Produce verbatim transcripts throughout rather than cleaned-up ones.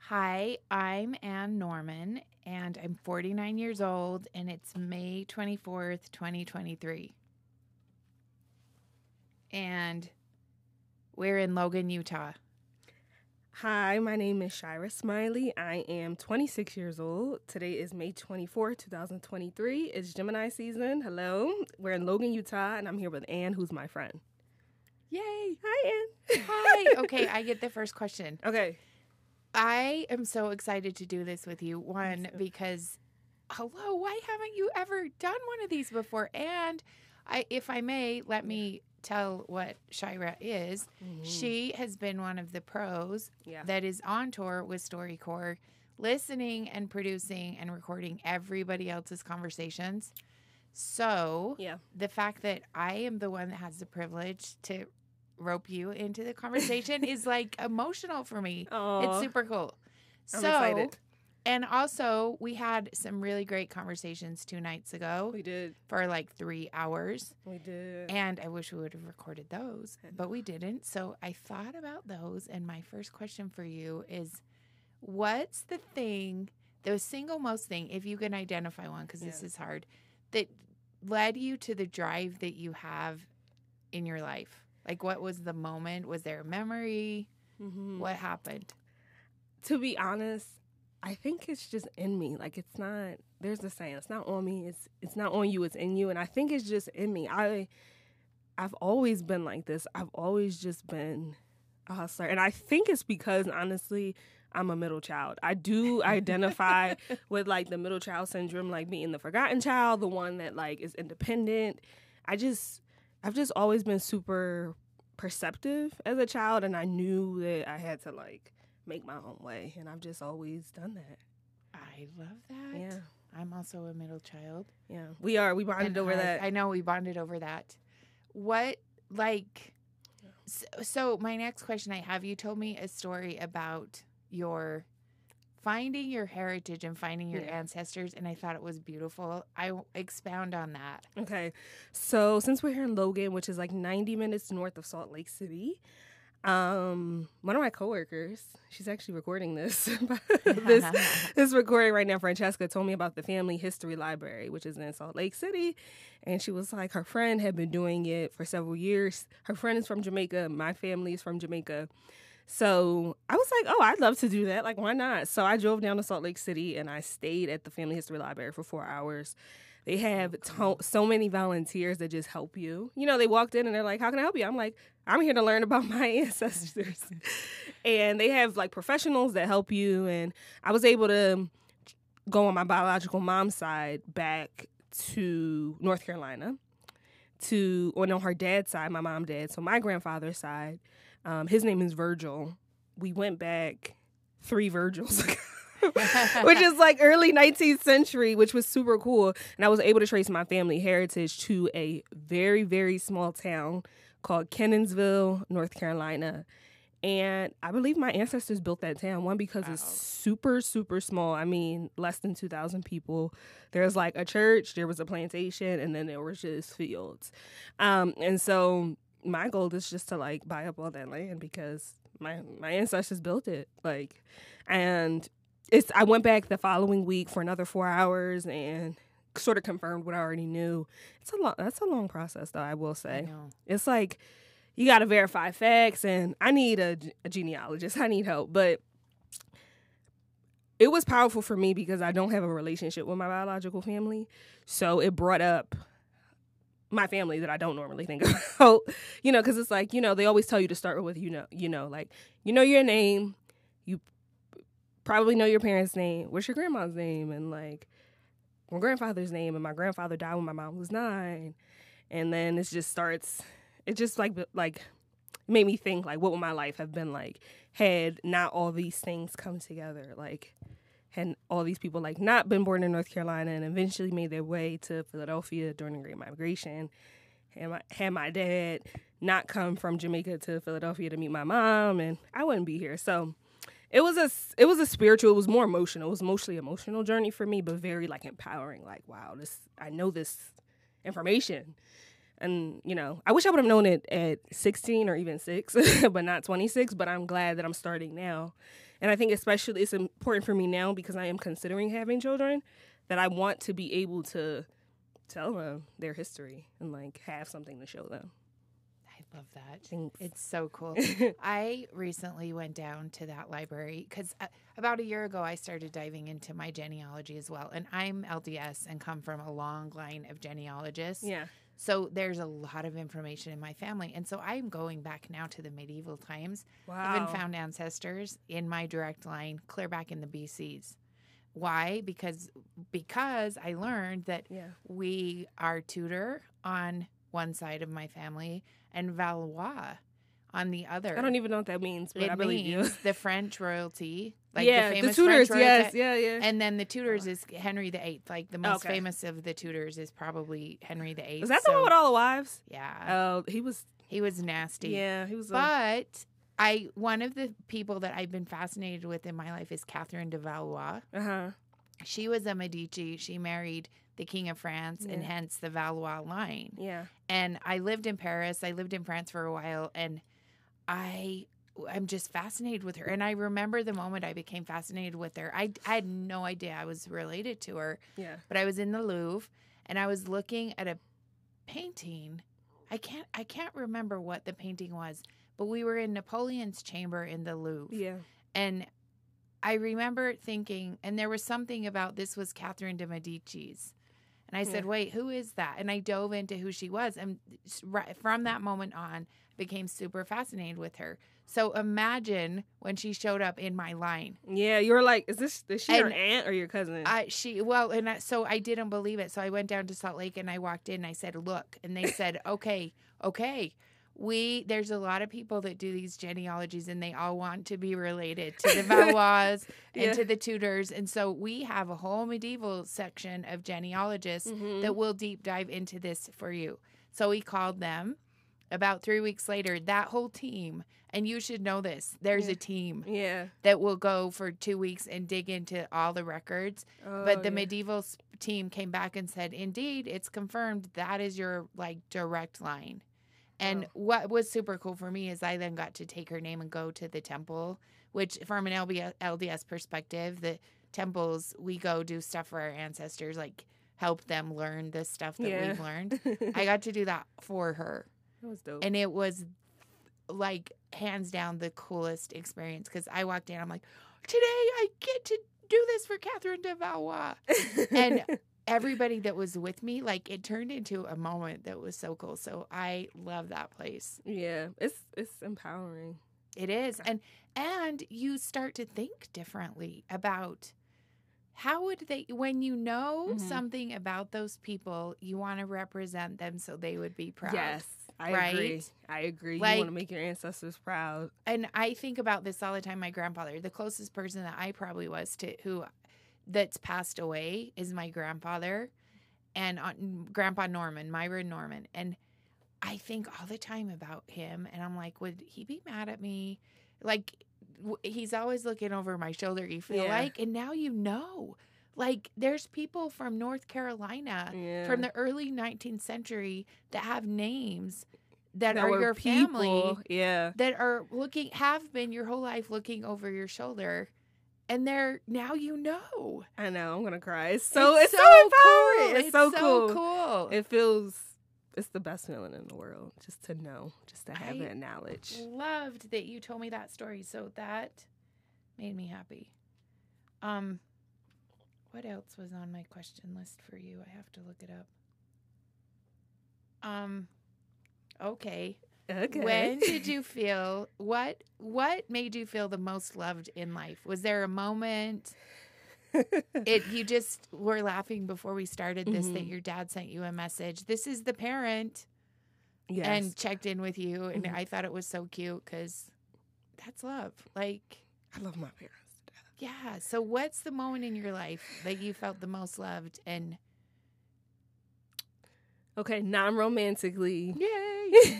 Hi, I'm Ann Norman, and I'm forty-nine years old, and it's May twenty-fourth, twenty twenty-three. And we're in Logan, Utah. Hi, my name is Shira Smiley. I am twenty-six years old. Today is May twenty-fourth, twenty twenty-three. It's Gemini season. Hello. We're in Logan, Utah, and I'm here with Ann, who's my friend. Yay. Hi, Ann. Hi. Okay, I get the first question. Okay. I am so excited to do this with you. One, because, hello, why haven't you ever done one of these before? And I, if I may, let me tell what Shira is. Mm-hmm. She has been one of the pros yeah. that is on tour with StoryCorps, listening and producing and recording everybody else's conversations. So yeah. the fact that I am the one that has the privilege to rope you into the conversation is like emotional for me. Aww. It's super cool. I'm so, excited. And also, we had some really great conversations two nights ago. We did. For like three hours. We did. And I wish we would have recorded those, but we didn't. So I thought about those. And my first question for you is, what's the thing, the single most thing, if you can identify one, because yeah. this is hard, that led you to the drive that you have in your life? Like, what was the moment? Was there a memory? Mm-hmm. What happened? To be honest, I think it's just in me. Like, it's not, there's a saying, it's not on me, it's it's not on you, it's in you. And I think it's just in me. I, I've always been like this. I've always just been a hustler. And I think it's because, honestly, I'm a middle child. I do identify with, like, the middle child syndrome, like being the forgotten child, the one that, like, is independent. I just, I've just always been super perceptive as a child, and I knew that I had to, like, make my own way, and I've just always done that. I love that. Yeah. I'm also a middle child. Yeah. We are. We bonded and over I, that. I know we bonded over that. What, like, yeah. so, so my next question I have, you told me a story about your finding your heritage and finding your yeah. ancestors, and I thought it was beautiful. I expound on that. Okay. So since we're here in Logan, which is like ninety minutes north of Salt Lake City, Um, one of my coworkers, she's actually recording this, this, this recording right now, Francesca, told me about the Family History Library, which is in Salt Lake City. And she was like, her friend had been doing it for several years. Her friend is from Jamaica. My family is from Jamaica. So I was like, oh, I'd love to do that. Like, why not? So I drove down to Salt Lake City and I stayed at the Family History Library for four hours. They have to- so many volunteers that just help you. You know, they walked in and they're like, how can I help you? I'm like, I'm here to learn about my ancestors. And they have, like, professionals that help you. And I was able to go on my biological mom's side back to North Carolina, to, or no, her dad's side, my mom, dad. So my grandfather's side, um, his name is Virgil. We went back three Virgils ago. Which is like early nineteenth century, which was super cool. And I was able to trace my family heritage to a very, very small town called Kenansville, North Carolina. And I believe my ancestors built that town, one, because wow. it's super, super small. I mean, less than two thousand people. There's like a church, there was a plantation, and then there was just fields. Um, and so my goal is just to, like, buy up all that land because my, my ancestors built it. Like, and It's. I went back the following week for another four hours and sort of confirmed what I already knew. It's a long. That's a long process, though. I will say. I know. It's like you got to verify facts, and I need a, a genealogist. I need help, but it was powerful for me because I don't have a relationship with my biological family, so it brought up my family that I don't normally think about. You know, because it's like, you know, they always tell you to start with you know, you know, like you know your name, you probably know your parents' name. What's your grandma's name? And, like, my grandfather's name. And my grandfather died when my mom was nine. And then it just starts, it just, like, like made me think, like, what would my life have been like had not all these things come together? Like, had all these people, like, not been born in North Carolina and eventually made their way to Philadelphia during the Great Migration. And my, had my dad not come from Jamaica to Philadelphia to meet my mom, and I wouldn't be here. So It was a it was a spiritual. It was more emotional. It was mostly emotional journey for me, but very, like, empowering. Like, wow, this I know this information, and you know, I wish I would have known it at sixteen or even six, but not twenty-six. But I'm glad that I'm starting now, And I think especially it's important for me now because I am considering having children that I want to be able to tell them their history and like have something to show them. I love that. Thanks. It's so cool. I recently went down to that library because uh, about a year ago I started diving into my genealogy as well. And I'm L D S and come from a long line of genealogists. Yeah. So there's a lot of information in my family. And so I'm going back now to the medieval times. Wow. I've even found ancestors in my direct line clear back in the B Cs. Why? Because because I learned that Yeah. we are Tudor on one side of my family and Valois on the other. I don't even know what that means, but it I believe you. means the French royalty, like yeah, the famous Tudors, French yes, royalty. yeah, yeah. And then the Tudors is Henry the Eighth. Like the most Okay. famous of the Tudors is probably Henry the Eighth. Is that so, the one with all the wives? Yeah, Oh, he was. he was nasty. Yeah, he was. A, But I one of the people that I've been fascinated with in my life is Catherine de Valois. uh huh. She was a Medici. She married the King of France, and Yeah. hence the Valois line. Yeah. And I lived in Paris. I lived in France for a while, and I I'm just fascinated with her. And I remember the moment I became fascinated with her. I, I had no idea I was related to her, Yeah. but I was in the Louvre, and I was looking at a painting. I can't I can't remember what the painting was, but we were in Napoleon's chamber in the Louvre, Yeah. and I remember thinking, and there was something about this was Catherine de Medici's. And I said, Yeah. wait, who is that? And I dove into who she was. And right from that moment on, became super fascinated with her. So imagine when she showed up in my line. Yeah. You were like, is this is she your And aunt or your cousin? I, she, well, and I, so I didn't believe it. So I went down to Salt Lake and I walked in and I said, look, and they said, okay, okay. We, there's a lot of people that do these genealogies and they all want to be related to the Valois and Yeah. to the Tudors. And so we have a whole medieval section of genealogists Mhm. that will deep dive into this for you. So we called them about three weeks later, that whole team, and you should know this, there's Yeah. a team yeah. that will go for two weeks and dig into all the records. Oh, But the yeah. medieval s- team came back and said, indeed, it's confirmed that is your like direct line. And Wow. what was super cool for me is I then got to take her name and go to the temple, which from an L B L D S perspective, the temples, we go do stuff for our ancestors, like help them learn the stuff that Yeah. we've learned. I got to do that for her. That was dope. And it was like hands down the coolest experience because I walked in, I'm like, today I get to do this for Catherine de Valois. And everybody that was with me, like it turned into a moment that was so cool. So I love that place. yeah, it's it's empowering. It is. And and you start to think differently about how would they, when you know Mhm. something about those people, you want to represent them so they would be proud. Yes, I right? agree. I agree. Like- you want to make your ancestors proud. And I think about this all the time. My grandfather, the closest person that I probably was to who that's passed away is my grandfather and uh, Grandpa Norman, Myra Norman. And I think all the time about him. And I'm like, would he be mad at me? Like, w- he's always looking over my shoulder, you feel Yeah. like. And now you know. Like, there's people from North Carolina Yeah. from the early nineteenth century that have names that, That are were your family people. Yeah. that are looking, have been your whole life looking over your shoulder. And they're, now you know. I know. I'm gonna cry. It's so it's, so, cool. empowering. It's, It's so, so cool. cool. It feels. It's the best feeling in the world, just to know, just to have I that knowledge. Loved that you told me that story. So that made me happy. Um, what else was on my question list for you? I have to look it up. Um, okay. Okay. When did you feel what what made you feel the most loved in life? Was there a moment it you just were laughing before we started this that Mhm. your dad sent you a message. This is the parent Yes. and checked in with you, and Mhm. I thought it was so cute cuz that's love. Like, I love my parents to death. yeah, so what's the moment in your life that you felt the most loved and Okay, non-romantically. yay.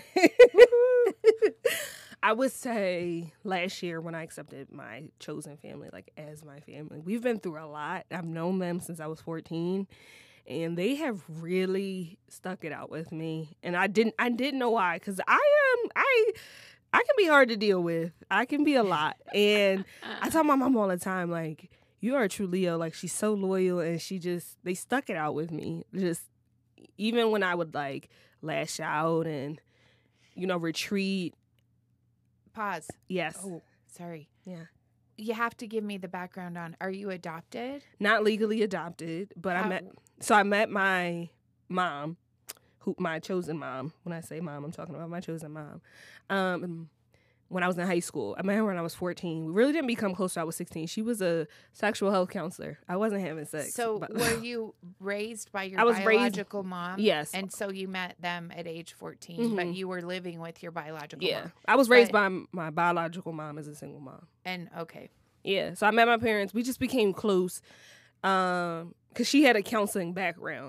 I would say last year when I accepted my chosen family, like as my family, we've been through a lot. I've known them since I was fourteen, and they have really stuck it out with me. And I didn't, I didn't know why, because I am, I, I can be hard to deal with. I can be a lot. And I tell my mom all the time, like, you are a true Leo. Like, she's so loyal, and she just, they stuck it out with me. Just, even when I would, like, lash out and, you know, retreat. Pause. Yes. Oh, sorry. Yeah. You have to give me the background on, are you adopted? Not legally adopted, but How- I met, so I met my mom, who my chosen mom. When I say mom, I'm talking about my chosen mom. Um, when I was in high school, I met her when I was fourteen. We really didn't become close till I was sixteen. She was a sexual health counselor. I wasn't having sex. So but- were you raised by your I was raised- biological mom? Yes. And so you met them at age fourteen, but Mhm. you were living with your biological Yeah. mom. I was raised But- by my biological mom as a single mom. And okay. Yeah. So I met my parents. We just became close um, because she had a counseling background.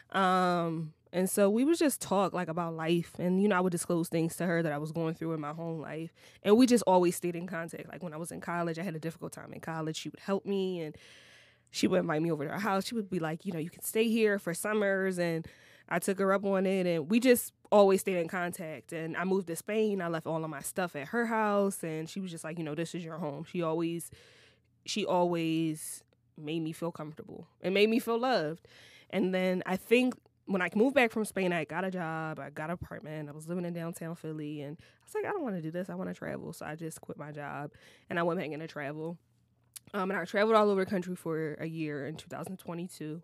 Um, and so we would just talk like about life. And, you know, I would disclose things to her that I was going through in my home life. And we just always stayed in contact. Like when I was in college, I had a difficult time in college. She would help me and she would invite me over to her house. She would be like, you know, you can stay here for summers. And I took her up on it. And we just always stayed in contact. And I moved to Spain. I left all of my stuff at her house. And she was just like, you know, this is your home. She always, she always made me feel comfortable and made me feel loved. And then I think when I moved back from Spain, I got a job, I got an apartment, I was living in downtown Philly, and I was like, I don't want to do this, I want to travel. So I just quit my job, and I went back into travel. Um, and I traveled all over the country for a year in two thousand twenty-two.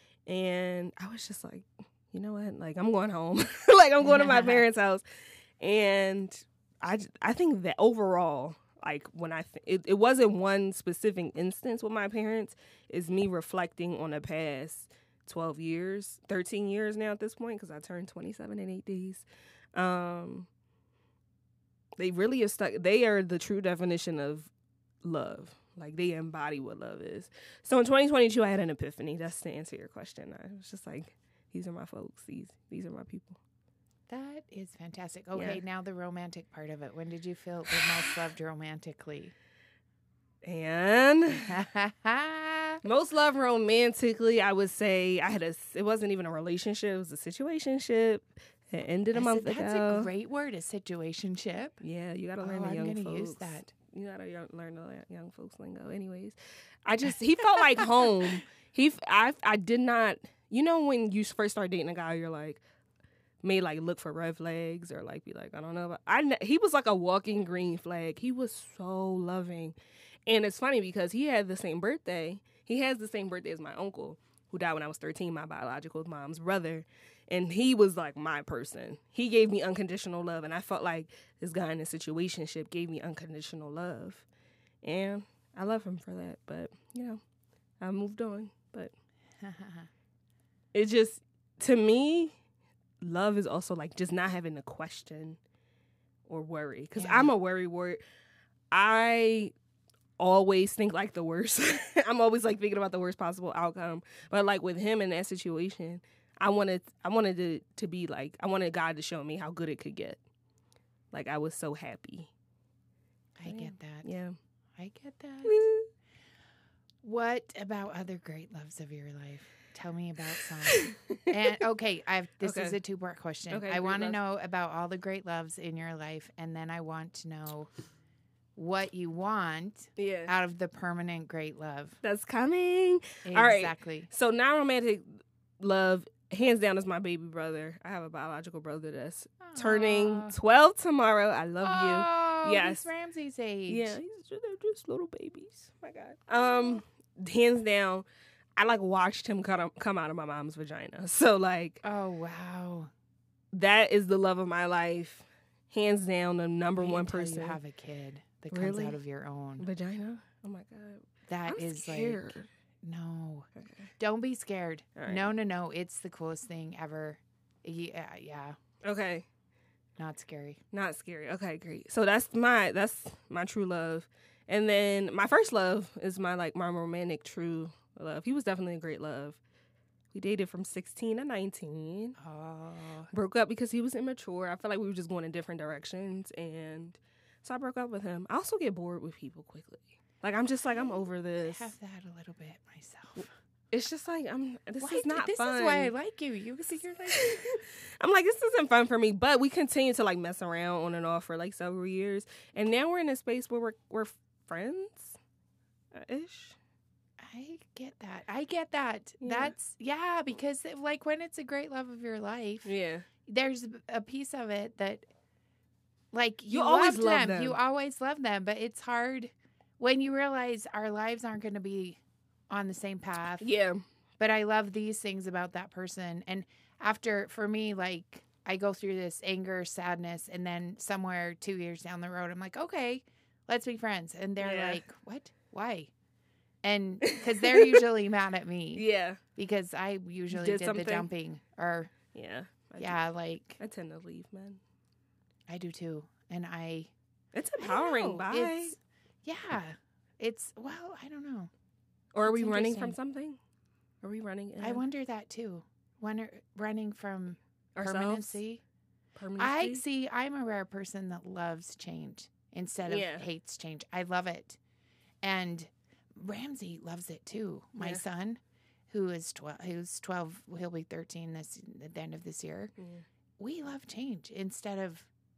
And I was just like, you know what, like, I'm going home. Like, I'm going to my parents' house. And I, I think that overall, like, when I, th- it, it wasn't one specific instance with my parents, it's me reflecting on the past twelve years, thirteen years now at this point, because I turned twenty-seven in eight days. Um, they really have stuck. They are the true definition of love. Like, they embody what love is. So in twenty twenty-two, I had an epiphany. That's to answer your question. I was just like, these are my folks. These these are my people. That is fantastic. Okay, Yeah. now the romantic part of it. When did you feel the most loved romantically? And most love romantically, I would say I had a, it wasn't even a relationship, it was a situationship. It ended a I month said, ago. That's a great word, a situationship. Yeah, you gotta Oh, learn the I'm young gonna folks. use that. You gotta young, learn the young folks lingo. Anyways, I just, he felt like home. He, f- I, I did not, you know when you first start dating a guy, you're like, may like look for red flags or like be like, I don't know. But I, ne- he was like a walking green flag. He was so loving. And it's funny because he had the same birthday. He has the same birthday as my uncle, who died when I was thirteen, my biological mom's brother. And he was like my person. He gave me unconditional love. And I felt like this guy in a situationship gave me unconditional love. And I love him for that. But, you know, I moved on. But it just, to me, love is also like just not having to question or worry. Because Yeah. I'm a worry wart. I always think like the worst. I'm always like thinking about the worst possible outcome. But like with him in that situation, I wanted I wanted to, to be like, I wanted God to show me how good it could get. Like I was so happy. I get that. Yeah. I get that. What about other great loves of your life? Tell me about some. And okay, I've this Okay. is a two-part question. Okay, I great want to loves. know about all the great loves in your life, and then I want to know what you want Yeah. out of the permanent great love. That's coming. All right. Exactly. So non-romantic love, hands down, is my baby brother. I have a biological brother that's turning Aw. twelve tomorrow. I love Oh, Yes. he's Ramsey's age. you. Yeah, he's just, they're just little babies. My God. Um, hands down, I like watched him come come out of my mom's vagina. So like Oh wow. that is the love of my life. Hands down, the number Wait one until person. you have a kid that comes Really? out of your own. Vagina. Oh my God. That I'm is scared. like no. Okay. Don't be scared. All right. No, no, no. It's the coolest thing ever. Yeah, yeah. Okay. Not scary. Not scary. Okay, great. So that's my that's my true love. And then my first love is my like my romantic true love. He was definitely a great love. We dated from sixteen to nineteen. Oh. Broke up because he was immature. I felt like we were just going in different directions, and so I broke up with him. I also get bored with people quickly. Like I'm just like I'm over I this. have that a little bit myself. It's just like I'm. This Why is d- not this fun. is why I like you. You see, you're like, I'm like, this isn't fun for me. But we continue to like mess around on and off for like several years, and now we're in a space where we're we're friends, ish. I get that. I get that. Yeah. That's yeah, because like when it's a great love of your life, Yeah, there's a piece of it that, like, you, You always loved love them. them. You always love them, but it's hard when you realize our lives aren't going to be on the same path. yeah, But I love these things about that person. And after, for me, like, I go through this anger, sadness, and then somewhere two years down the road, I'm like, okay, let's be friends. And they're Yeah. like, what? Why? And because they're usually mad at me yeah, because I usually did did, something? the dumping. Or, yeah. I do- yeah, like, I tend to leave, man. I do too. And I, It's I don't empowering. know. Bye. It's, yeah. It's, well, I don't know. Or are it's we running from interesting. something? Are we running? In I wonder that too. When running from ourselves? permanency. Permanency? I see. I'm a rare person that loves change instead of Yeah. hates change. I love it, and Ramsey loves it too. My Yeah. son, who is twelve, who's twelve, he'll be thirteen this at the end of this year. Yeah. We love change instead of.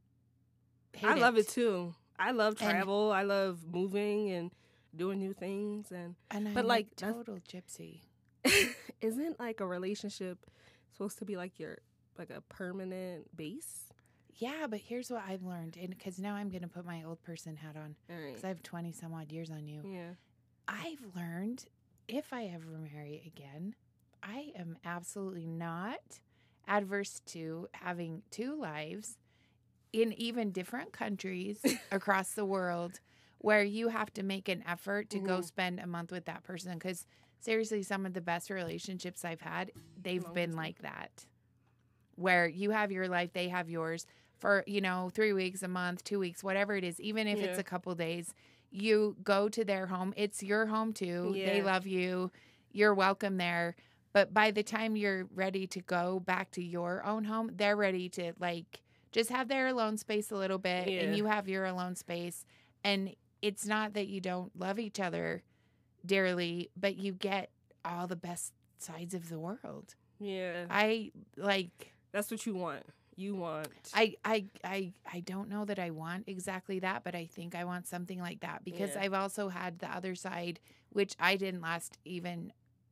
Hate I love it too. I love And- travel. I love moving and doing new things. And And But, I'm like, a that's- total gypsy. isn't like a relationship supposed to be like your like a permanent base? Yeah, but here's what I've learned, and because now I'm going to put my old person hat on, All right. because I have twenty some odd years on you. Yeah. I've learned if I ever marry again, I am absolutely not adverse to having two lives in even different countries across the world where you have to make an effort to go Mhm. spend a month with that person. Because seriously, some of the best relationships I've had, they've Long been distance. like that, where you have your life, they have yours for, you know, three weeks, a month, two weeks, whatever it is, even if it's Yeah. a couple days. You go to their home. It's your home too. They Yeah. love you. You're welcome there. But by the time you're ready to go back to your own home, they're ready to like just have their alone space a little bit Yeah. and you have your alone space. And it's not that you don't love each other dearly, but you get all the best sides of the world. Yeah. I like That's what you want. You want. I, I I I don't know that I want exactly that, but I think I want something like that because Yeah. I've also had the other side, which I didn't last even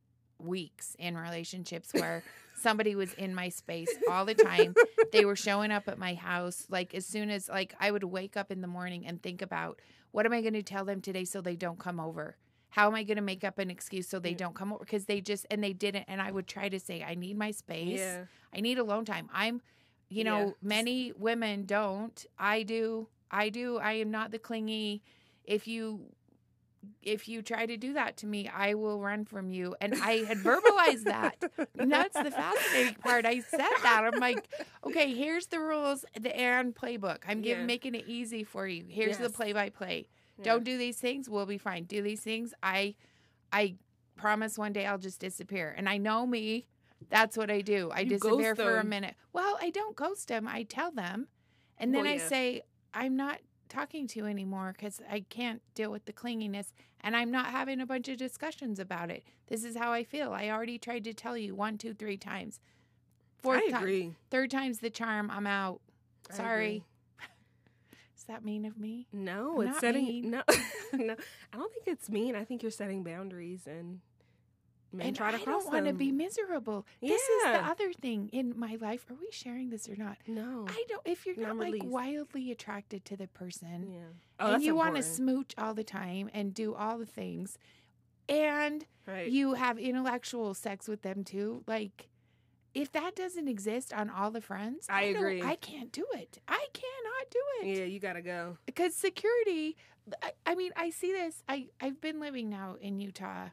weeks in relationships where somebody was in my space all the time. They were showing up at my house like as soon as like I would wake up in the morning and think about what am I going to tell them today so they don't come over? How am I going to make up an excuse so they Yeah. don't come over? Because they just and they didn't. And I would try to say I need my space. Yeah. I need alone time. I'm You know, Yeah. many women don't. I do. I do. I am not the clingy. If you if you try to do that to me, I will run from you. And I had verbalized that. And that's the fascinating part. I said that. I'm like, okay, here's the rules, the Anne playbook. I'm giving Yeah. making it easy for you. Here's the Yes. play by play. Yeah. Don't do these things, we'll be fine. Do these things, I I promise one day I'll just disappear. And I know me. That's what I do. I You disappear ghost for a them. minute. Well, I don't ghost them. I tell them. And then Well, I yeah. say, I'm not talking to you anymore because I can't deal with the clinginess. And I'm not having a bunch of discussions about it. This is how I feel. I already tried to tell you one, two, three times. Fourth I time. agree. Third time's the charm. I'm out. I Sorry. agree. Is that mean of me? No, I'm it's not setting mean. no no. I don't think it's mean. I think you're setting boundaries and men And try to I cross don't want to them. be miserable. This is the Yeah. other thing in my life. Are we sharing this or not? No. I don't. If you're Not not like released. wildly attracted to the person, Yeah. Oh, and that's you want to important. smooch all the time and do all the things, and Right. you have intellectual sex with them too, like if that doesn't exist on all the friends, I don't- agree. I can't do it. I cannot do it Yeah, you gotta go. because security. I, I mean, I see this. I I've been living now in Utah.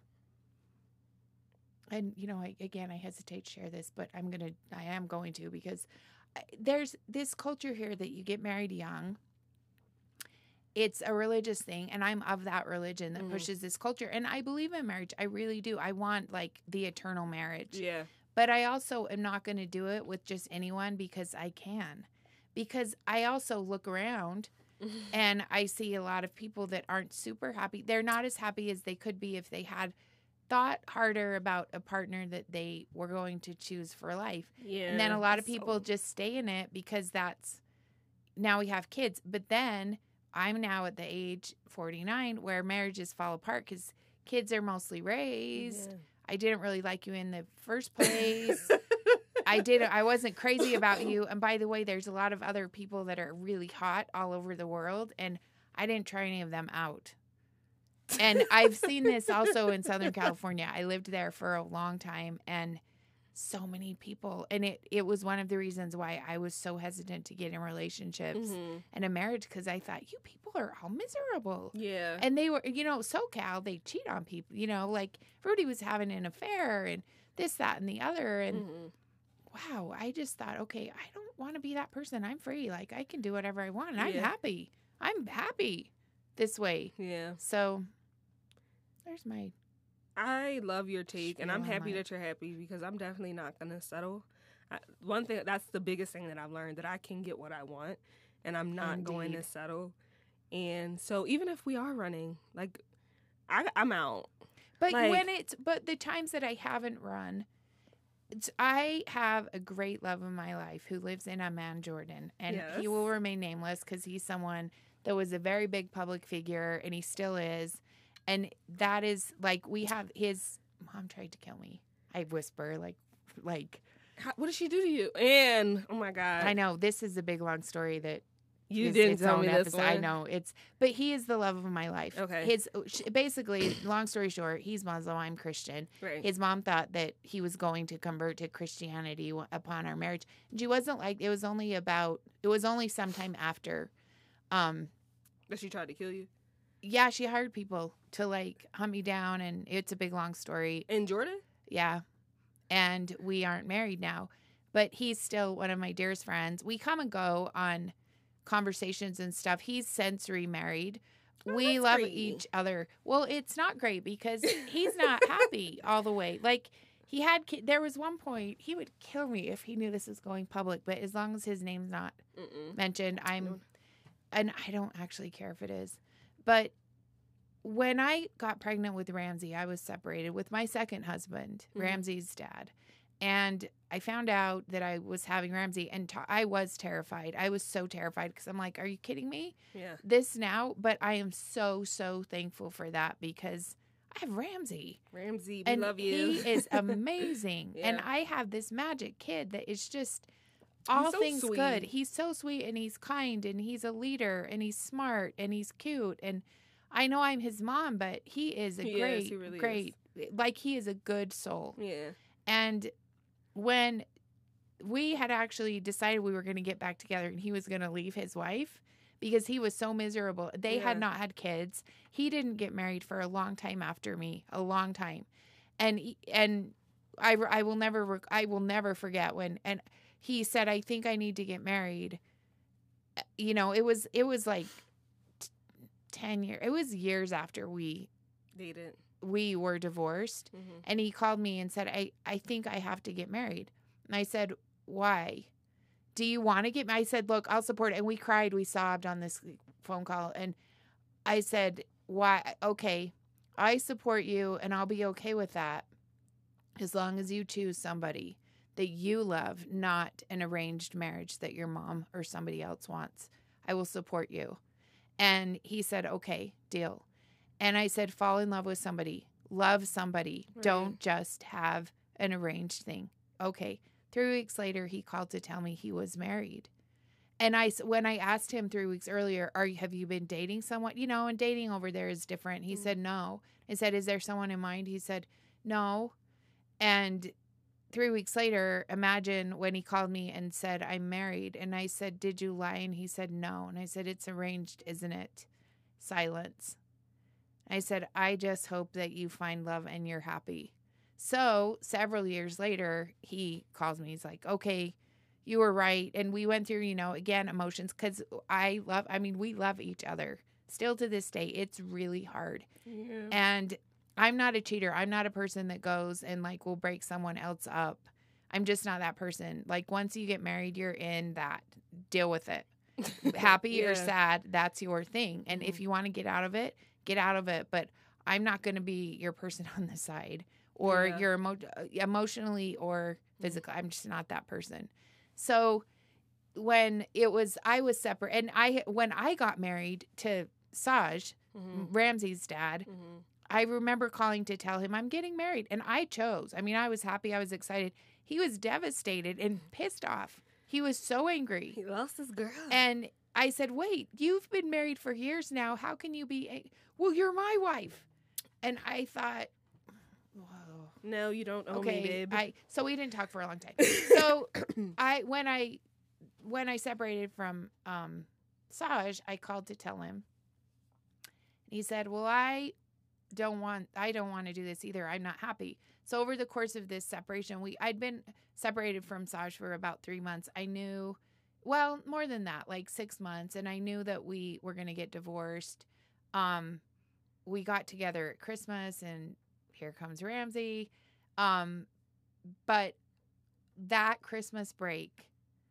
And, you know, I, again, I hesitate to share this, but I'm going to, I am going to because I- there's this culture here that you get married young. It's a religious thing, and I'm of that religion that Mhm. pushes this culture. And I believe in marriage. I really do. I want, like, the eternal marriage. Yeah. But I also am not going to do it with just anyone because I can. Because I also look around and I see a lot of people that aren't super happy. They're not as happy as they could be if they had thought harder about a partner that they were going to choose for life. Yeah. And then a lot of so- people just stay in it because that's, now we have kids. But then I'm now at the age forty-nine where marriages fall apart because kids are mostly raised. Yeah. I didn't really like you in the first place. I didn't. I wasn't crazy about you. And by the way, there's a lot of other people that are really hot all over the world, and I didn't try any of them out. And I've seen this also in Southern California. I lived there for a long time, and so many people. And it, it was one of the reasons why I was so hesitant to get in relationships Mm-hmm. and a marriage, because I thought, you people are all miserable. Yeah. And they were, you know, SoCal, they cheat on people. You know, like Rudy was having an affair and this, that, and the other. And Mm-hmm. wow, I just thought, okay, I don't want to be that person. I'm free. Like, I can do whatever I want. And I'm Yeah. happy. I'm happy this way. Yeah. So there's my, I love your take, and I'm Spiel on happy my- that you're happy because I'm definitely not gonna settle. I, one thing that's the biggest thing that I've learned, that I can get what I want, and I'm not going to Indeed. settle. And so even if we are running, like I, I'm out. but Like- when it's, but the times that I haven't run, it's, I have a great love of my life who lives in Amman, Jordan, and he Yes. will remain nameless because he's someone that was a very big public figure, and he still is. And that is like, we have his mom tried to kill me. I whisper like, like How, what did she do to you? And oh my god, I know this is a big long story that you is didn't its tell own me this episode. one. I know it's, but he is the love of my life. Okay. His basically, long story short, he's Muslim. I'm Christian. Right. His mom thought that he was going to convert to Christianity w- upon our marriage. And she wasn't like, it was only about, it was only sometime after. Um, That she tried to kill you yeah, she hired people to like hunt me down, and it's a big long story. in Jordan. Yeah. And we aren't married now, but he's still one of my dearest friends. We come and go on conversations and stuff. He's since remarried. Oh, we that's love great. each other. Well, it's not great because he's not happy all the way. Like, he had, ki- there was one point he would kill me if he knew this was going public, but as long as his name's not Mm-mm. mentioned, No. I'm, and I don't actually care if it is. But when I got pregnant with Ramsey, I was separated with my second husband, Mhm. Ramsey's dad. And I found out that I was having Ramsey, and t- I was terrified. I was so terrified because I'm like, are you kidding me? Yeah. This now? But I am so, so thankful for that because I have Ramsey. Ramsey, we And love you. he is amazing. And Yeah. I have this magic kid that is just all so things good. sweet. He's so sweet, and he's kind, and he's a leader, and he's smart, and he's cute. And I know I'm his mom, but he is a He is, great, he really is. great, like he is a good soul. Yeah. And when we had actually decided we were going to get back together and he was going to leave his wife because he was so miserable. They Yeah. had not had kids. He didn't get married for a long time after me, a long time. And he- and I I will never rec- I will never forget when and he said, I think I need to get married. You know, it was it was like t- ten years. It was years after we Dated. we were divorced. Mm-hmm. And he called me and said, I, I think I have to get married. And I said, why? Do you want to get married? I said, look, I'll support it. And we cried, we sobbed on this phone call. And I said, why? Okay, I support you and I'll be okay with that as long as you choose somebody that you love, not an arranged marriage that your mom or somebody else wants. I will support you. And he said, okay, deal. And I said, fall in love with somebody, love somebody. Right. Don't just have an arranged thing. Okay. Three weeks later, he called to tell me he was married. And I, s- when I asked him three weeks earlier, are you, have you been dating someone? You know, and dating over there is different. He Mm. said, no. I said, is there someone in mind? He said, no. And three weeks later, imagine when he called me and said, I'm married. And I said, did you lie? And he said, no. And I said, it's arranged, isn't it? Silence. I said, I just hope that you find love and you're happy. So several years later, he calls me. He's like, okay, you were right. And we went through, you know, again, emotions because I love, I mean, we love each other. Still to this day, it's really hard. Yeah. And I'm not a cheater. I'm not a person that goes and like will break someone else up. I'm just not that person. Like once you get married, you're in that. Deal with it. Happy or Yeah. sad, that's your thing. And if Mhm. you want to get out of it, get out of it. But I'm not going to be your person on the side or Yeah. you're emo- emotionally or physically. I'm just not that person. So when it was, I was separate, and I when I got married to Saj, Mhm. Ramsey's dad, Mhm. I remember calling to tell him I'm getting married, and I chose. I mean, I was happy, I was excited. He was devastated and pissed off. He was so angry. He lost his girl. And I said, "Wait, you've been married for years now. How can you be? A- well, you're my wife." And I thought, whoa. No, you don't owe Okay, me, babe. I so we didn't talk for a long time. So I when I when I separated from um, Saj, I called to tell him. He said, "Well, I don't want I don't want to do this either. I'm not happy." So over the course of this separation, we I'd been separated from Saj for about three months. I knew, well, more than that, like six months, and I knew that we were going to get divorced. Um, we got together at Christmas, and here comes Ramsey. Um, but that Christmas break,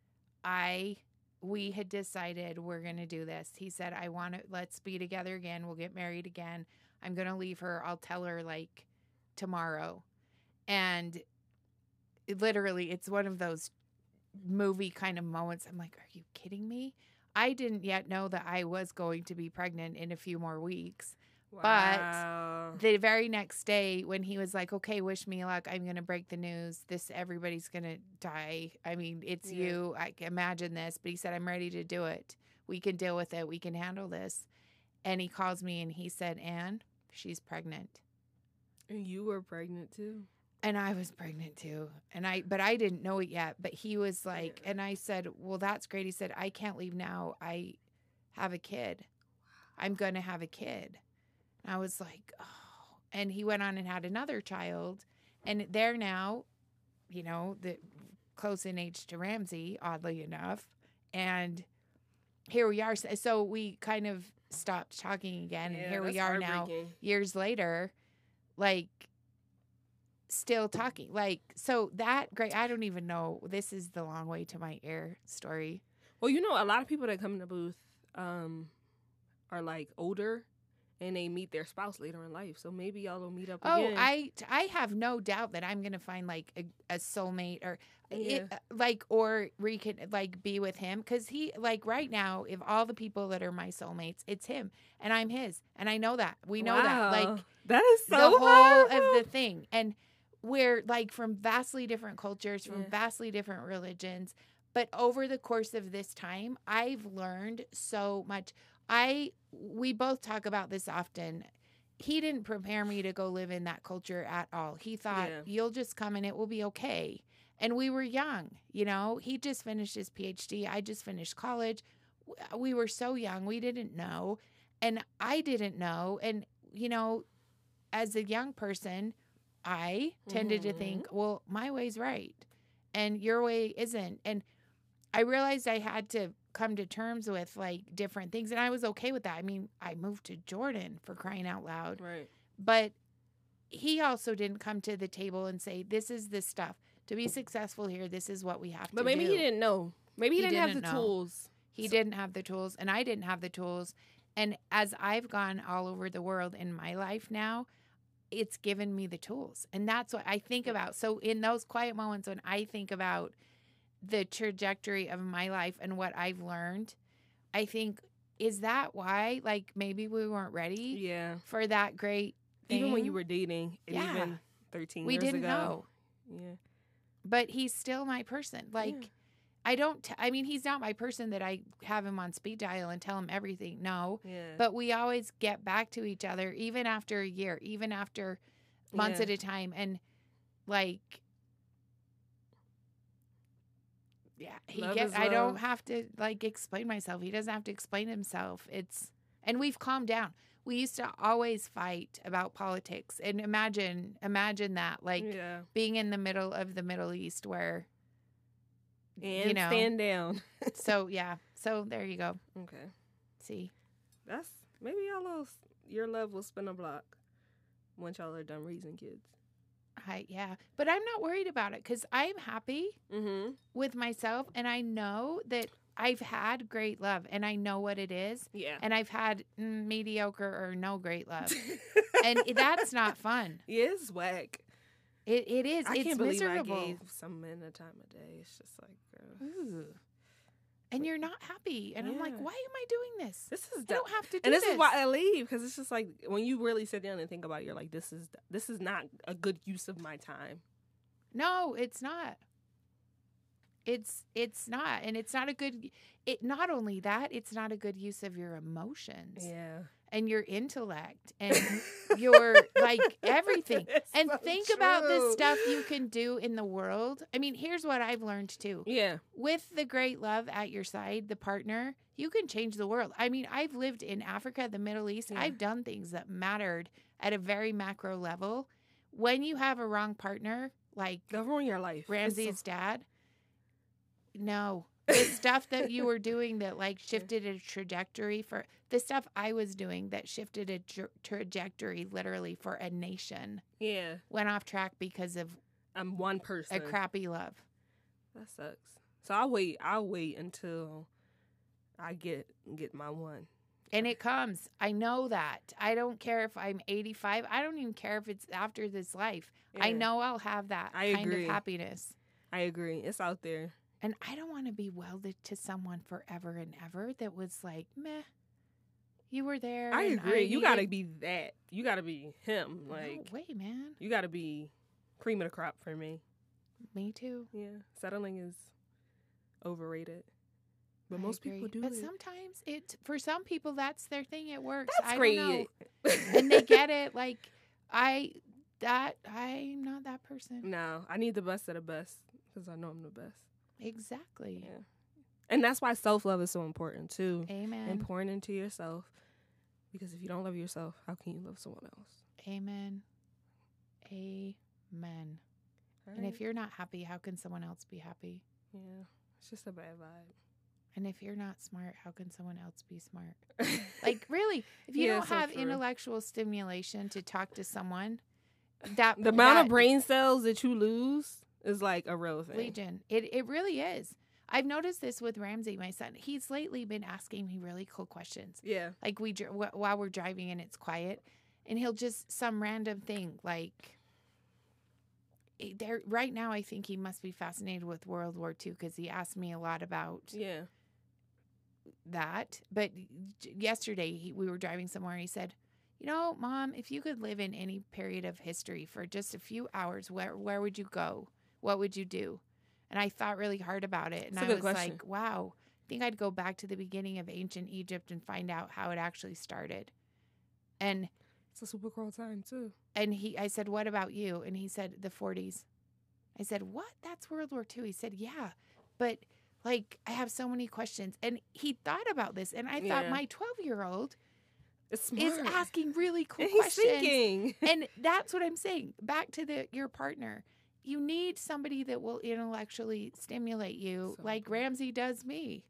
I we had decided we're going to do this. He said, "I want to let's be together again. We'll get married again. I'm going to leave her. I'll tell her like tomorrow." And it, literally, it's one of those movie kind of moments. I'm like, "Are you kidding me?" I didn't yet know that I was going to be pregnant in a few more weeks. Wow. But the very next day when he was like, "Okay, wish me luck. I'm going to break the news. This everybody's going to die. I mean, it's Yeah. you. I can imagine this." But he said, "I'm ready to do it. We can deal with it. We can handle this." And he calls me and he said, "Ann, she's pregnant." And you were pregnant too. And I was pregnant too. And I, but I didn't know it yet. But he was like, Yeah. and I said, "Well, that's great." He said, "I can't leave now. I have a kid. I'm going to have a kid." And I was like, oh. And he went on and had another child. And they're now, you know, the close in age to Ramsey, oddly enough. And here we are. So we kind of stopped talking again. Yeah, and here we that's are now, heartbreaking. years later, like, still talking. Like, so that great. I don't even know. This is the long way to my ear story. Well, you know, a lot of people that come in the booth um, are like older, and they meet their spouse later in life. So maybe y'all will meet up Oh, again. I I have no doubt that I'm gonna find like a, a soulmate or it, Yeah. like or recon like be with him, because he like right now, if all the people that are my soulmates, it's him and I'm his, and I know that we know that Wow. like that is so the whole powerful. of the thing, and we're like from vastly different cultures, from Yeah. vastly different religions, but over the course of this time, I've learned so much. I we both talk about this often. He didn't prepare me to go live in that culture at all. He thought, Yeah. "You'll just come and it will be okay." And we were young, you know. He just finished his P H D. I just finished college. W- We were so young. We didn't know. And I didn't know. And, you know, as a young person, I tended to Mhm. think, well, my way's right and your way isn't. And I realized I had to come to terms with like different things, and I was okay with that. I mean, I moved to Jordan, for crying out loud. Right. But he also didn't come to the table and say, "This is the stuff to be successful here. This is what we have But to maybe do." he didn't know. Maybe he, He didn't, have didn't the know. tools. He didn't have the tools, and I didn't have the tools. And as I've gone all over the world in my life now, it's given me the tools. And that's what I think about. So in those quiet moments when I think about the trajectory of my life and what I've learned, I think, is that why, like, maybe we weren't ready Yeah. for that great thing? Even when you were dating, and Yeah. even thirteen we years didn't ago. know. Yeah. But he's still my person. Like, Yeah. I don't, t- I mean, he's not my person that I have him on speed dial and tell him everything. No. Yeah. But we always get back to each other, even after a year, even after months Yeah. at a time. And like, yeah, he Love get. is I don't love. have to like explain myself. He doesn't have to explain himself. It's, and we've calmed down. We used to always fight about politics, and imagine, imagine that, like yeah. being in the middle of the Middle East, where, And you know. stand down. So yeah, so there you go. Okay. See, That's maybe y'all will, your love will spin a block once y'all are done raising kids. I yeah, but I'm not worried about it because I'm happy Mm-hmm. with myself, and I know that I've had great love and I know what it is. Yeah. And I've had mm, mediocre or no great love. And that's not fun. Yeah, it's whack. It it is. I it's can't believe miserable. I gave some men a time of day. It's just like, girl. Ooh. And you're not happy. And I'm like, Yeah. why am I doing this? This is I don't have to do and this, this. is why I leave, because it's just like when you really sit down and think about it, you're like, this is this is not a good use of my time. No, it's not. It's it's not, and it's not a good. It not only that, it's not a good use of your emotions Yeah. and your intellect and your like everything. It's And so think about the true. stuff you can do in the world. I mean, here's what I've learned too. Yeah. With the great love at your side, the partner, you can change the world. I mean, I've lived in Africa, the Middle East. Yeah. I've done things that mattered at a very macro level. When you have a wrong partner, like They'll ruin your life. It's Ramsey's so- dad, no. The stuff that you were doing that like shifted a trajectory for the stuff I was doing that shifted a tra- trajectory literally for a nation yeah. went off track because of I'm one person. a crappy love. That sucks. So I'll wait. I'll wait until I get get my one. And it comes. I know that. I don't care if I'm eighty-five. I don't even care if it's after this life. I Yeah. know I'll have that I kind agree. of happiness. I agree. It's out there. And I don't want to be welded to someone forever and ever that was like, meh, you were there. I and agree. you gotta needed- be that. You gotta be him. Like no way, man. you gotta be cream of the crop for me. Me too. Yeah. Settling is overrated. But I most agree. people do But it. sometimes it, for some people, that's their thing. It works. That's I great. don't know. And they get it. Like, I, that, I'm not that person. No, I need the best of the best because I know I'm the best. Exactly. Yeah. And that's why self-love is so important too. Amen. And pouring into yourself. Because if you don't love yourself, how can you love someone else? Amen. Amen. All And right. if you're not happy, how can someone else be happy? Yeah. It's just a bad vibe. And if you're not smart, how can someone else be smart? Like, really, if you Yeah, don't so have true. intellectual stimulation to talk to someone, that The amount that, of brain cells that you lose is like a real thing. Legion. It it really is. I've noticed this with Ramsey, my son. He's lately been asking me really cool questions. Yeah. Like we dr- wh- while we're driving and it's quiet, and he'll just some random thing like. eh, There right now, I think he must be fascinated with World War Two because he asked me a lot about Yeah. that. But j- yesterday, he, we were driving somewhere, and he said, "You know, Mom, if you could live in any period of history for just a few hours, where where would you go? What would you do?" And I thought really hard about it, and That's a I good was question. like, "Wow, I think I'd go back to the beginning of ancient Egypt and find out how it actually started." And It's a super cool time too. and he, I said, "What about you?" And he said, "The forties." I said, "What? That's World War Two." He said, "Yeah, but like I have so many questions." And he thought about this, and I thought Yeah. my twelve-year-old It's smart. is asking really cool and he's questions. thinking. And that's what I'm saying. Back to the your partner. You need somebody that will intellectually stimulate you So like good. Ramsey does me.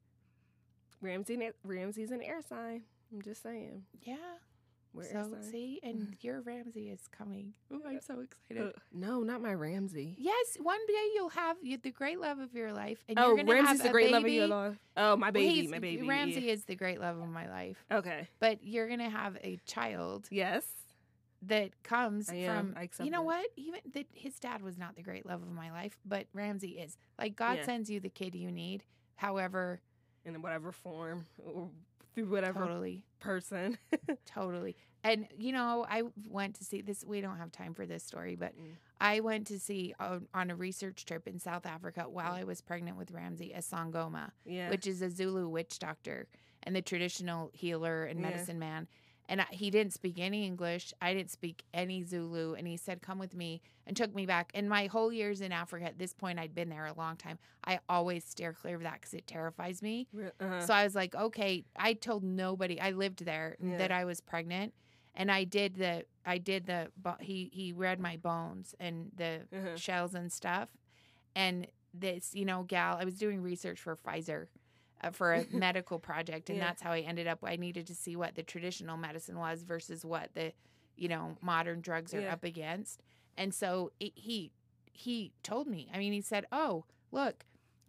Ramsey, Ramsey's an air sign. I'm just saying. Yeah. We're air So signs. see, and your Ramsey is coming. Oh, I'm so excited. Uh, no, not my Ramsey. Yes, one day you'll have you, the great love of your life, and Oh, you're gonna Ramsey's have the a great baby. love of your life. Oh, my Well, baby, he's- my baby. Ramsey yeah. is the great love of my life, Okay. but you're gonna have a child Yes. that comes I am. from. I accept You know it. what? Even that his dad was not the great love of my life, but Ramsey is. Like God Yeah. sends you the kid you need. However, In whatever form or through whatever totally, person. totally. And you know, I went to see this. We don't have time for this story, but Mm. I went to see on, on a research trip in South Africa while I was pregnant with Ramsey, a Sangoma, Yeah. which is a Zulu witch doctor and the traditional healer and Yeah. medicine man. And I, he didn't speak any English. I didn't speak any Zulu. And he said, "Come with me," and took me back. And my whole years in Africa, at this point, I'd been there a long time. I always steer clear of that because it terrifies me. Re- uh-huh. So I was like, okay. I told nobody. I lived there Yeah. that I was pregnant, and I did the. I did the. bo- He he read my bones and the Uh-huh. shells and stuff, and this you know gal. I was doing research for Pfizer. Uh, for a medical project, and Yeah. that's how I ended up. I needed to see what the traditional medicine was versus what the, you know, modern drugs are Yeah. up against. And so it, he he told me. I mean, he said, "Oh, look,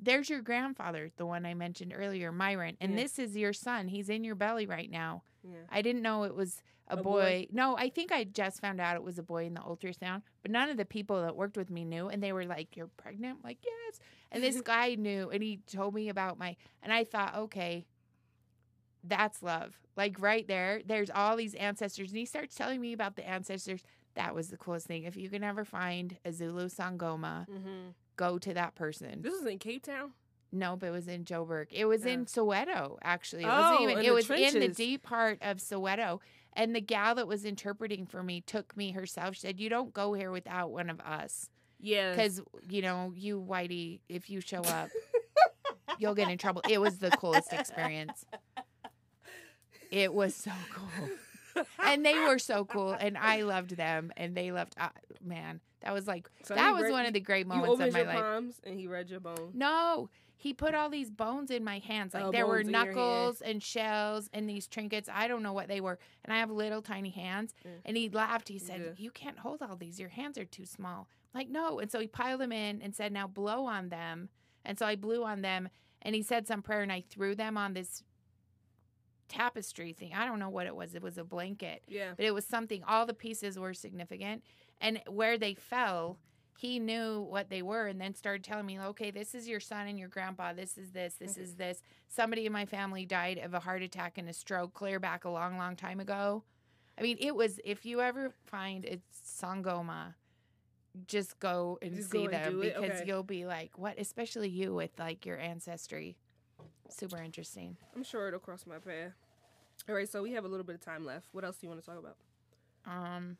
there's your grandfather, the one I mentioned earlier, Myron, and Yeah. this is your son. He's in your belly right now. Yeah. I didn't know it was a, A boy. boy? No, I think I just found out it was a boy in the ultrasound, but none of the people that worked with me knew, and they were like, "You're pregnant?" I'm like, yes. And this guy knew, and he told me about my, and I thought, okay, that's love. Like right there, there's all these ancestors, and he starts telling me about the ancestors. That was the coolest thing. If you can ever find a Zulu Sangoma, Mm-hmm. go to that person. This is in Cape Town? Nope, it was in Joburg. It was in Yeah. Soweto, actually. It Oh, wasn't even. in It the was in the trenches. deep part of Soweto. And the gal that was interpreting for me took me herself. She said, "You don't go here without one of us, Yeah. because you know you Whitey. If you show up, you'll get in trouble." It was the coolest experience. It was so cool, and they were so cool, and I loved them, and they loved. Uh, man, that was like So that he was read- one of the great You moments opened of my your life. palms and he read your bone. No, he put all these bones in my hands. Like Oh, there were bones in your hand. knuckles and shells and these trinkets. I don't know what they were. And I have little tiny hands. Yeah. And he laughed. He said, Yeah. "You can't hold all these. Your hands are too small." I'm like, no. And so he piled them in and said, "Now blow on them." And so I blew on them. And he said some prayer, and I threw them on this tapestry thing. I don't know what it was. It was a blanket. Yeah. But it was something. All the pieces were significant. And where they fell, he knew what they were, and then started telling me, "Okay, this is your son and your grandpa. This is this. This is this. Somebody in my family died of a heart attack and a stroke clear back a long, long time ago." I mean, it was, if you ever find it's Sangoma, just go and Just see go and them, do it? because Okay. you'll be like, what? Especially you with like your ancestry. Super interesting. I'm sure it'll cross my path. All right, so we have a little bit of time left. What else do you want to talk about? Um,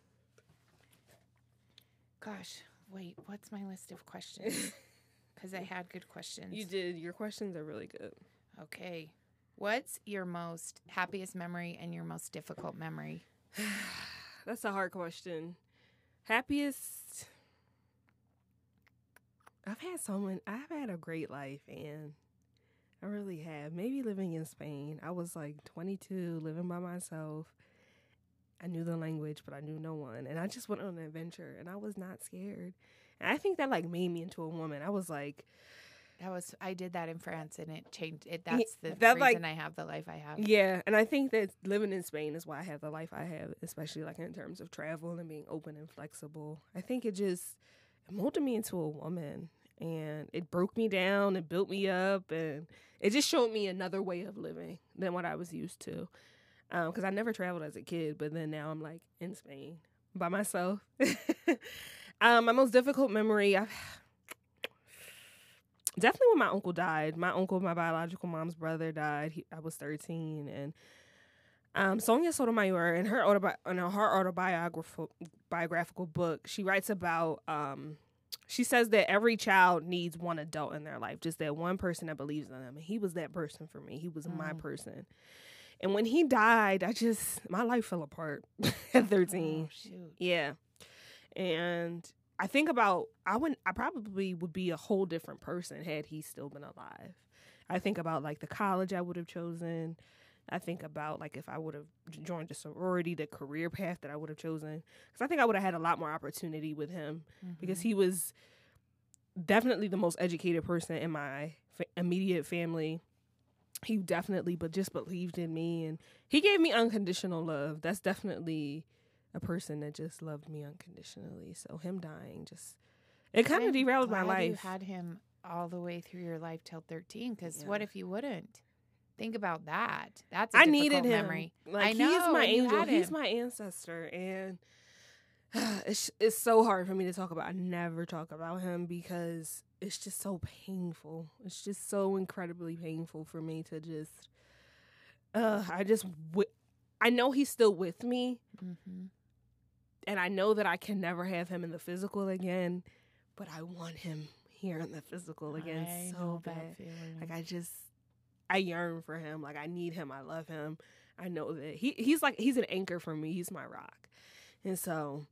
gosh, wait, what's my list of questions? Because I had good questions. You did. Your questions are really good. Okay. What's your most happiest memory and your most difficult memory? That's a hard question. Happiest. I've had someone. I've had a great life, and I really have. Maybe living in Spain. I was like twenty-two, living by myself. I knew the language, but I knew no one, and I just went on an adventure, and I was not scared. And I think that like made me into a woman. I was like, That was I did that in France, and it changed it. That's the that, reason like- I have the life I have. yeah, and I think that living in Spain is why I have the life I have, especially like in terms of travel and being open and flexible. I think it just it molded me into a woman, and it broke me down and built me up, and it just showed me another way of living than what I was used to. Because I never traveled as a kid, but then now I'm like in Spain by myself. um, my most difficult memory, I've definitely when my uncle died. My uncle, my biological mom's brother, died. He, I was thirteen, and um, Sonia Sotomayor, in her autobi- in her autobiographical biographical book, she writes about. Um, she says that every child needs one adult in their life, just that one person that believes in them, and he was that person for me. He was my Mm. person, and when he died, I just my life fell apart at thirteen. Oh, shoot. Yeah. And I think about I wouldn't I probably would be a whole different person had he still been alive. I think about like the college I would have chosen. I think about like if I would have joined a sorority, the career path that I would have chosen. Because I think I would have had a lot more opportunity with him because Mhm. he was definitely the most educated person in my fa- immediate family. He definitely, but just believed in me, and he gave me unconditional love. That's definitely a person that just loved me unconditionally. So him dying just it kind of I'm derailed my glad You life. had him all the way through your life till thirteen. Because Yeah. what if you wouldn't? Think about that. That's a I difficult needed him. memory. Like I he is know, my and you angel. had He's him. my ancestor, and it's it's so hard for me to talk about. I never talk about him because it's just so painful. It's just so incredibly painful for me to just. Uh, I just w- I know he's still with me, Mhm. and I know that I can never have him in the physical again, but I want him here in the physical again I so know that bad. feeling. Like I just, I yearn for him. Like I need him. I love him. I know that he he's like he's an anchor for me. He's my rock, and so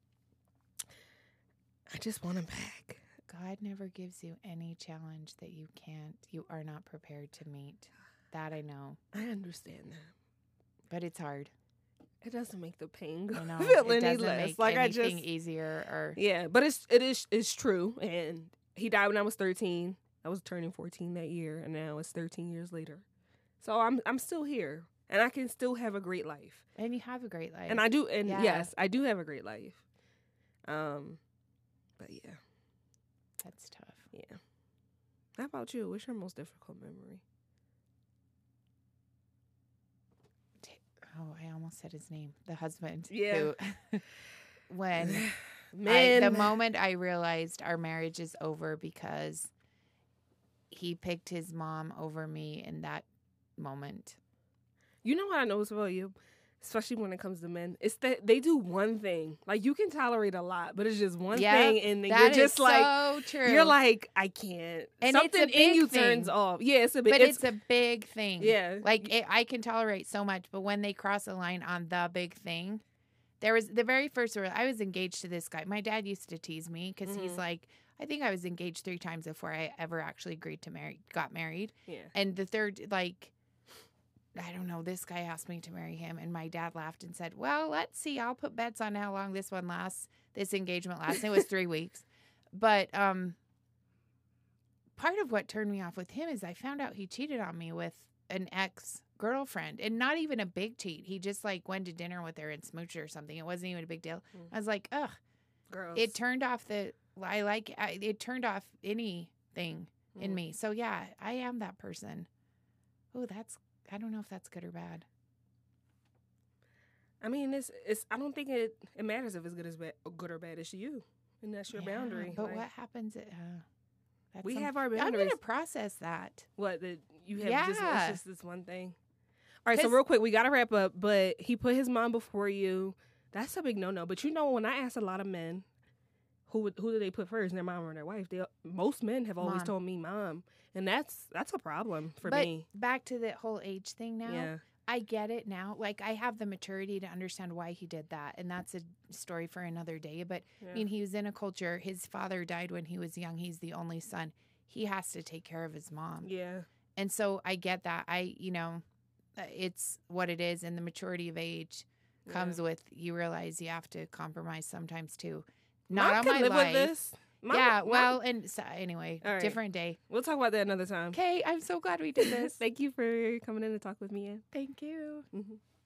I just want him back. God never gives you any challenge that you can't, you are not prepared to meet. That I know, I understand that. but it's hard. It doesn't make the pain go You know, feel it any doesn't less. make Like I anything just easier. Or yeah, but it's it is it's true. And he died when I was thirteen. I was turning fourteen that year, and now it's thirteen years later. So I'm I'm still here, and I can still have a great life. And you have a great life. And I do, and Yeah. yes, I do have a great life. Um, but yeah, That's tough. yeah. How about you? What's your most difficult memory? Oh, I almost said his name. The husband. Yeah. Who, when I, Man, the moment I realized our marriage is over because he picked his mom over me in that moment. you know what I notice about you, especially when it comes to men, it's that they do one thing. Like, you can tolerate a lot, but it's just one Yep, thing, and then That you're is just like, so true. you're like, I can't. And it's Something a in big you thing. turns off. Yeah, it's a big. but it's, a big thing. yeah, Like it, I can tolerate so much, but when they cross the line on the big thing, there was the very first word. I was engaged to this guy. My dad used to tease me because he's Mhm. like, I think I was engaged three times before I ever actually agreed to marry, got married. yeah. And the third, like, I don't know, this guy asked me to marry him, and my dad laughed and said, "Well, let's see. I'll put bets on how long this one lasts. This engagement lasts." And it was three weeks, but um, part of what turned me off with him is I found out he cheated on me with an ex girlfriend, and not even a big cheat. He just like went to dinner with her and smooched her or something. It wasn't even a big deal. Mm. I was like, ugh. Girls. It turned off the. I like. I, it turned off anything in Mm. me. So yeah, I am that person. Oh, that's. I don't know if that's good or bad. I mean, it's it's. I don't think it it matters if it's good as bad, good or bad. It's you, and that's your Yeah, boundary. But Like, what happens? At, uh, that's we some- have our I'm boundaries. gonna process that. What that you have just Yeah. it's just this one thing. All right, so 'Cause- real quick, we gotta wrap up. But he put his mom before you. That's a big no no. But you know, when I ask a lot of men, who would, who do they put first, their mom or their wife? They most men have always Mom. told me mom, and that's that's a problem for but me. back to the whole age thing now. Yeah, I get it now. Like I have the maturity to understand why he did that, and that's a story for another day. But yeah. I mean, he was in a culture. His father died when he was young. He's the only son. He has to take care of his mom. yeah. And so I get that. I, you know, uh, it's what it is. And the maturity of age comes yeah. with you realize you have to compromise sometimes too. Not Mom on can my live life. with this. Mom- yeah. Mom- Well, and so, anyway, All right. different day. we'll talk about that another time. Okay. I'm so glad we did this. Thank you for coming in to talk with me. Ann. Thank you. Mhm.